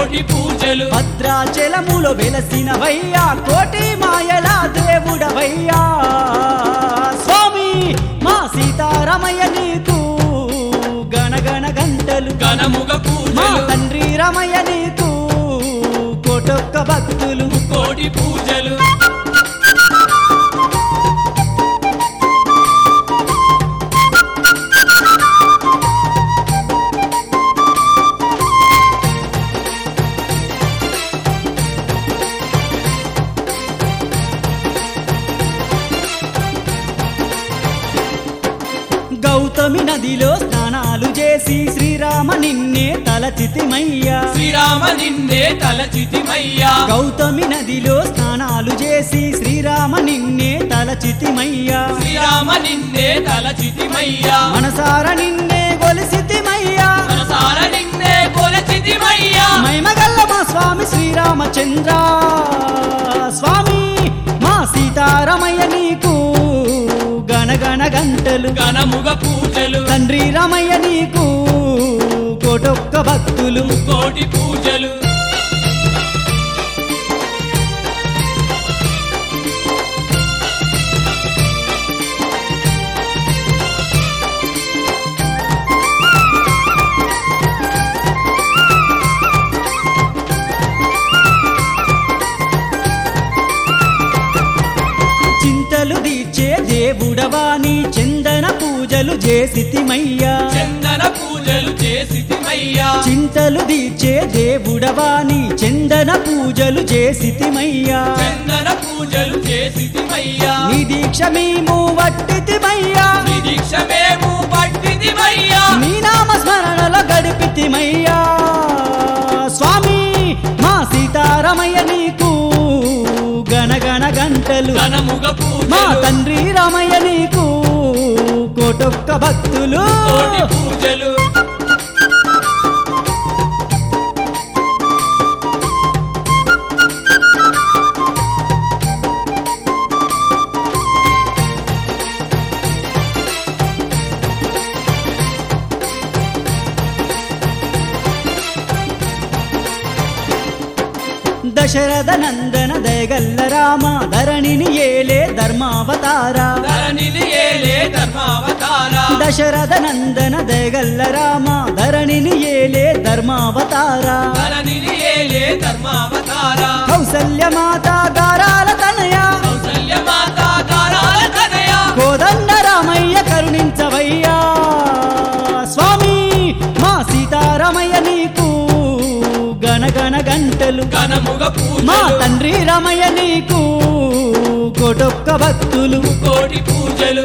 కోటి పూజలు భద్రాచలములో వెలసినవయ్యా కోటి మాయల దేవుడవయ్యా స్వామి మా సీతారామయ్య నీకు గణగణ గంటలు ఘనముగ మా పూజలు తండ్రి రామయ్య నీకు కోటొక్క భక్తులు కోటి పూజలు గౌతమి నదిలో స్నానాలు చేసి శ్రీరామ నిన్నే తలచితిమయ్యా శ్రీరామ నిన్నే తలచితిమయ్యా గౌతమి నదిలో స్నానాలు చేసి శ్రీరామ నిన్నే తలచితిమయ్యా శ్రీరామ నిన్నే తలచితిమయ్యా మనసార నిన్నే గొలిసితిమయ్యా మనసార నిన్నే కొలచితిమయ్యా మైమగల్ల మా స్వామి శ్రీరామచంద్ర స్వామి మా సీతారామయ్య నీకు గణగణ గంటలు ఘనముగ పూజలు తండ్రి రామయ్య నీకు కోటొక్క భక్తులు కోటి పూజలు చింతలు తీర్చే దేవుడవాని చందన పూజలు చేసితిమయ్యా చందన పూజలు చేసితిమయ్యా చింతలు తీర్చే దేవుడవాని చందన పూజలు చేసితిమయ్యా చందన పూజలు చేసితిమయ్యా నీ దీక్ష మేము వట్టితిమయ్యా నీ దీక్ష మేము పట్టితిమయ్యా నీ నామ స్మరణలో గడిపితిమయ్యా స్వామి మా సీతారామయ్య నీకు గణగణ గంటలు ఘనముగ మా పూజలు తండ్రి రామయ్య నీకు కోటొక్క భక్తులు కోటి పూజలు దశరథ నందన దయగల్ల రామ ధరణిని ఏలే ధర్మావతారా ధరణిని ఏలే ధర్మావతారా దశరథ నందన దయగల్ల రామ ధరణిని ఏలే ధర్మావతారా ధరణిని ఏలే ధర్మావతారా కౌసల్య మాత గారాల తనయ కౌసల్య మాత గారాల తనయ కోదండ రామయ్య కరుణించవయ్యా స్వామి మా సీతారామయ్య నీకు గణగణ గంటలు ఘనముగ మా పూజలు తండ్రి రామయ్య నీకు కోటొక్క భక్తులు కోటి పూజలు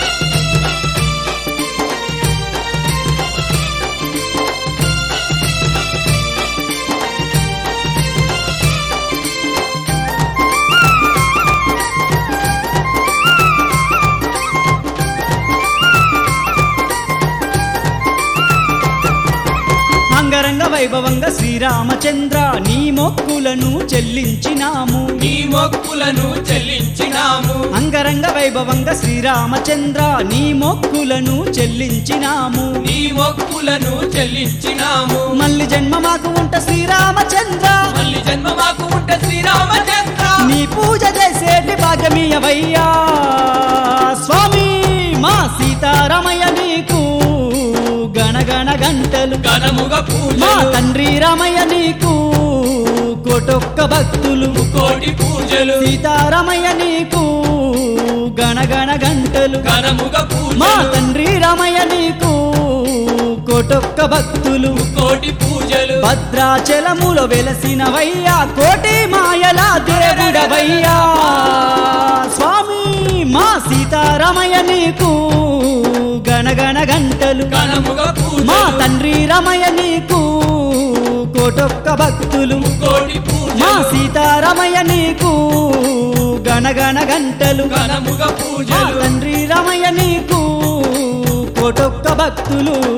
అంగరంగ వైభవంగా శ్రీరామచంద్ర నీ మొక్కులను చెల్లించినాము నీ మొక్కులను చెల్లించినాము అంగరంగ వైభవంగా శ్రీరామచంద్ర నీ మొక్కులను చెల్లించినాము నీ మొక్కులను చెల్లించినాము మళ్ళీ జన్మ మాకు ఉంట శ్రీరామచంద్ర మళ్ళీ జన్మ మాకు ఉంట శ్రీరామచంద్ర నీ పూజ చేసేటి భాగ్యమీయవయ్యా స్వామి మా సీతారామయ్య నీకు గణగణ గంటలు ఘనముగ మా పూజలు తండ్రి రామయ్య నీకు కోటొక్క భక్తులు కోటి పూజలు సీతారామయ్య నీకు గణగణ గంటలు ఘనముగ మా పూజలు తండ్రి రామయ్య నీకు కోటొక్క భక్తులు కోటి పూజలు భద్రాచలములో వెలసినవయ్యా కోటి మాయల దేవుడవయ్యా స్వామి మా సీతారామయ్య నీకు గణగణ గంటలు ఘనముగ మా పూజలు తండ్రి రామయ్య నీకు కోటొక్క భక్తులు కోటి మా పూజలు సీతారామయ్య నీకు గణగణ గంటలు ఘనముగ మా పూజలు తండ్రి రామయ్య నీకు కోటొక్క భక్తులు